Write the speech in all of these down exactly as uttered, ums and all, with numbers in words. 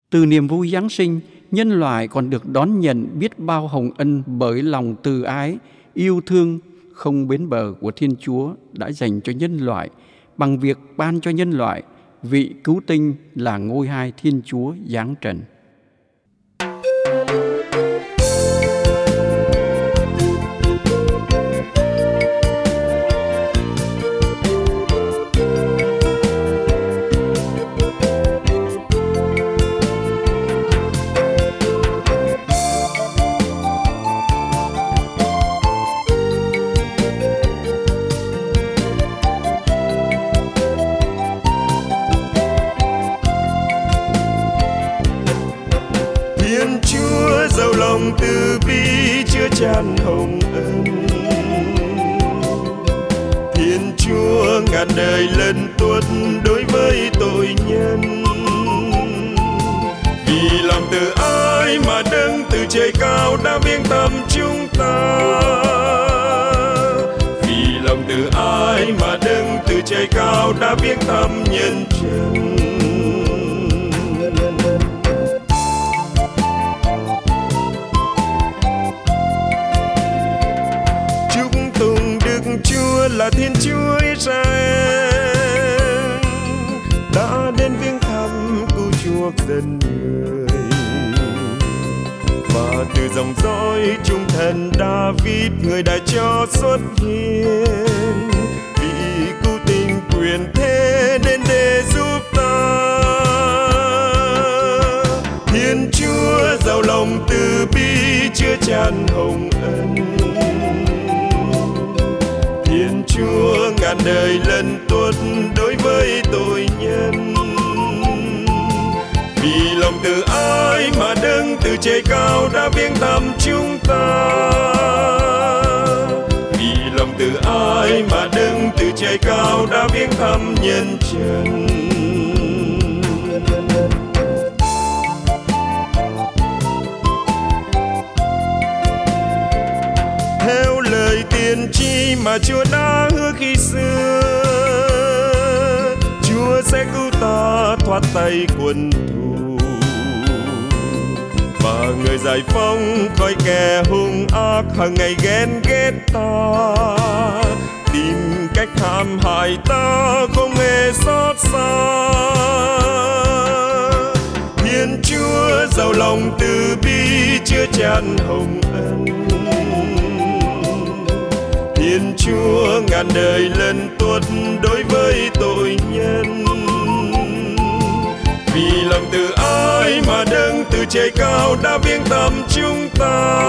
Từ niềm vui Giáng sinh, nhân loại còn được đón nhận biết bao hồng ân bởi lòng từ ái, yêu thương không bến bờ của Thiên Chúa đã dành cho nhân loại bằng việc ban cho nhân loại vị cứu tinh là ngôi hai Thiên Chúa giáng trần. Giàu lòng từ bi chứa chan hồng ân, Thiên Chúa ngàn đời lần tuốt đối với tội nhân. Vì lòng từ ái mà Đấng từ trời cao đã viếng thăm chúng ta. Vì lòng từ ái mà Đấng từ trời cao đã viếng thăm nhân trần. Chúa là Thiên Chúa Israel đã đến viếng thăm cứu chuộc dân người, và từ dòng dõi trung thần David người đã cho xuất hiện vị cứu tinh quyền thế đến để giúp ta. Thiên Chúa giàu lòng từ bi chứa chan hồng ân, Thiên Chúa ngàn đời lần tuốt đối với tội nhân. Vì lòng từ ái mà Đấng từ trời cao đã viếng thăm chúng ta. Vì lòng từ ái mà Đấng từ trời cao đã viếng thăm nhân trần. Theo lời tiên tri mà Chúa đã hứa khi xưa, Chúa sẽ cứu ta thoát tay quân thù, và người giải phóng khỏi kẻ hung ác hằng ngày ghen ghét ta, tìm cách hãm hại ta không hề xót xa. Thiên Chúa giàu lòng từ bi chứa chan hồng ân, Thiên Chúa ngàn đời lần tuốt đối với tội nhân. Vì lòng từ ái mà Đấng từ trời cao đã viếng thăm chúng ta.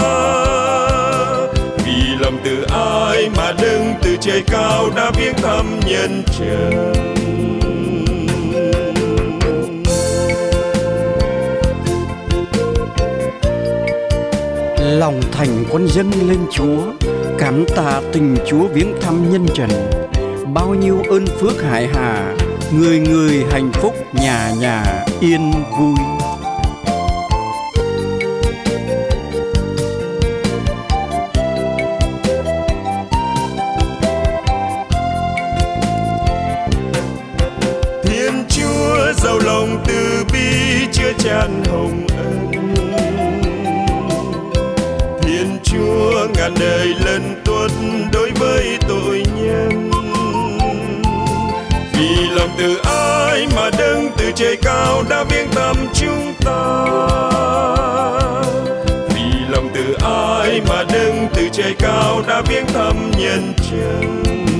Vì lòng từ ái mà Đấng từ trời cao đã viếng thăm nhân trần. Lòng thành con dâng lên Chúa, cảm tạ tình Chúa viếng thăm nhân trần. Bao nhiêu ơn phước hải hà, người người hạnh phúc, nhà nhà yên vui. Thiên Chúa giàu lòng từ bi chứa chan hồng ân, Thiên Chúa ngàn đời lần tuốt đối với tội nhân. Vì lòng từ ái mà Đấng từ trời cao đã viếng thăm chúng ta. Vì lòng từ ái mà Đấng từ trời cao đã viếng thăm nhân trần.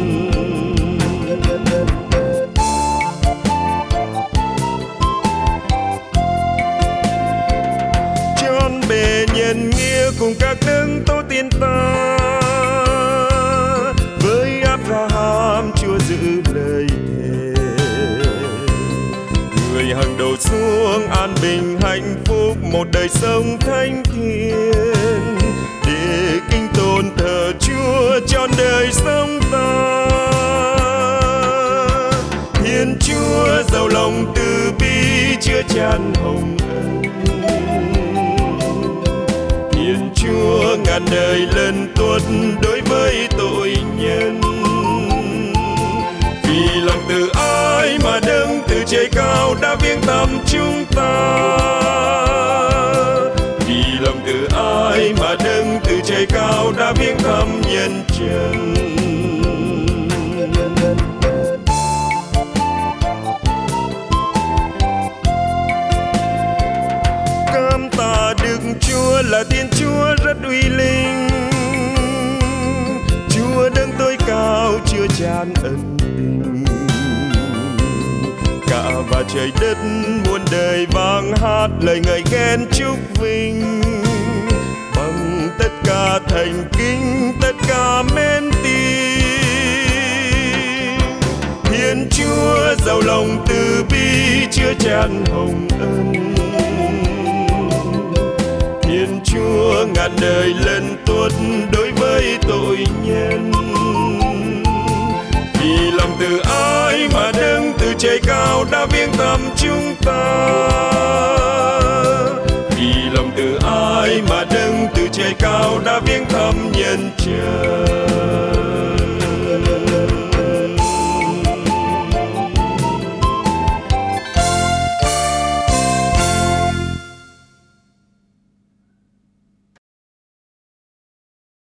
Trọn bề nhân nghĩa cùng các đấng tổ tiên ta, với Abraham Chúa giữ lời thề, người hàng đầu xuống an bình hạnh phúc một đời sống thánh thiện, để kính tôn thờ Chúa trọn đời sống ta. Thiên Chúa giàu lòng từ bi chứa chan hồng ân, Thiên Chúa ngàn đời lần tuốt đối với tội nhân. Vì lòng từ ái mà Đấng từ trời cao đã viếng thăm chúng ta. uy linh. Chúa đấng tối cao chứa chan ân tình, cả và trời đất muôn đời vang hát lời ngợi khen chúc vinh. Bằng tất cả thành kính, tất cả mến tin, Thiên Chúa giàu lòng từ bi chứa chan hồng ân. Thiên Chúa ngàn đời lần tuốt đối với tội nhân. Vì lòng từ ái mà đấng từ trời cao đã viếng thăm chúng ta. Vì lòng từ ái mà đấng từ trời cao đã viếng thăm nhân trời.